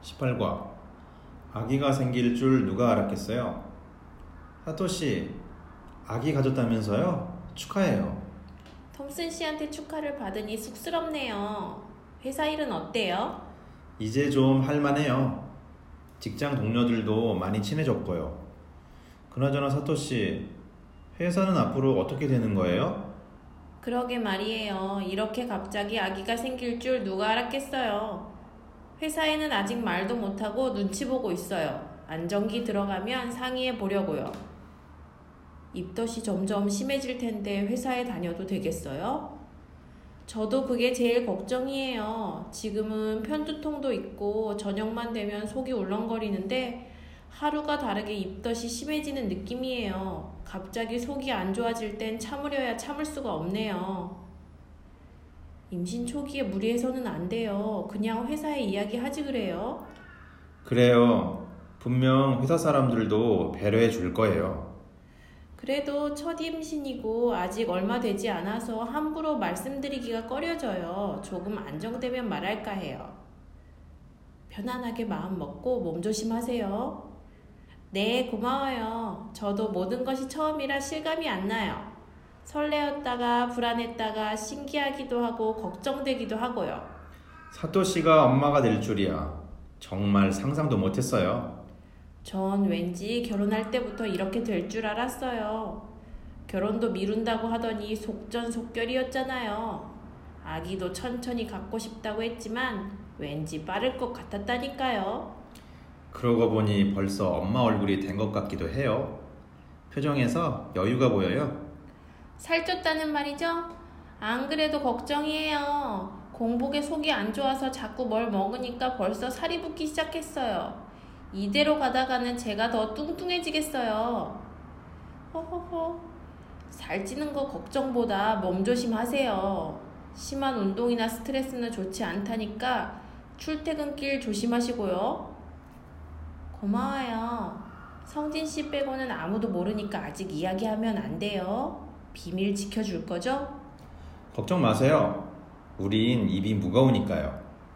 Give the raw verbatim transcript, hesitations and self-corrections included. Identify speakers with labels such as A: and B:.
A: 십팔 과 아기가 생길 줄 누가 알았겠어요? 사토씨, 아기 가졌다면서요? 축하해요.
B: 톰슨 씨한테 축하를 받으니 쑥스럽네요. 회사 일은 어때요?
A: 이제 좀 할만해요. 직장 동료들도 많이 친해졌고요. 그나저나 사토씨, 회사는 앞으로 어떻게 되는 거예요?
B: 그러게 말이에요. 이렇게 갑자기 아기가 생길 줄 누가 알았겠어요. 회사에는 아직 말도 못하고 눈치 보고 있어요. 안정기 들어가면 상의해 보려고요. 입덧이 점점 심해질 텐데 회사에 다녀도 되겠어요? 저도 그게 제일 걱정이에요. 지금은 편두통도 있고 저녁만 되면 속이 울렁거리는데 하루가 다르게 입덧이 심해지는 느낌이에요. 갑자기 속이 안 좋아질 땐 참으려야 참을 수가 없네요. 임신 초기에 무리해서는 안 돼요. 그냥 회사에 이야기하지 그래요.
A: 그래요. 분명 회사 사람들도 배려해 줄 거예요.
B: 그래도 첫 임신이고 아직 얼마 되지 않아서 함부로 말씀드리기가 꺼려져요. 조금 안정되면 말할까 해요. 편안하게 마음 먹고 몸 조심하세요. 네, 고마워요. 저도 모든 것이 처음이라 실감이 안 나요. 설레었다가 불안했다가 신기하기도 하고 걱정되기도 하고요.
A: 사토씨가 엄마가 될 줄이야. 정말 상상도 못했어요.
B: 전 왠지 결혼할 때부터 이렇게 될 줄 알았어요. 결혼도 미룬다고 하더니 속전속결이었잖아요. 아기도 천천히 갖고 싶다고 했지만 왠지 빠를 것 같았다니까요.
A: 그러고 보니 벌써 엄마 얼굴이 된 것 같기도 해요. 표정에서 여유가 보여요.
B: 살쪘다는 말이죠? 안 그래도 걱정이에요. 공복에 속이 안 좋아서 자꾸 뭘 먹으니까 벌써 살이 붙기 시작했어요. 이대로 가다가는 제가 더 뚱뚱해지겠어요. 허허허. 살찌는 거 걱정보다 몸 조심하세요. 심한 운동이나 스트레스는 좋지 않다니까 출퇴근길 조심하시고요. 고마워요. 성진 씨 빼고는 아무도 모르니까 아직 이야기하면 안 돼요. 비밀 지켜줄 거죠?
A: 걱정 마세요. 우린 입이 무거우니까요.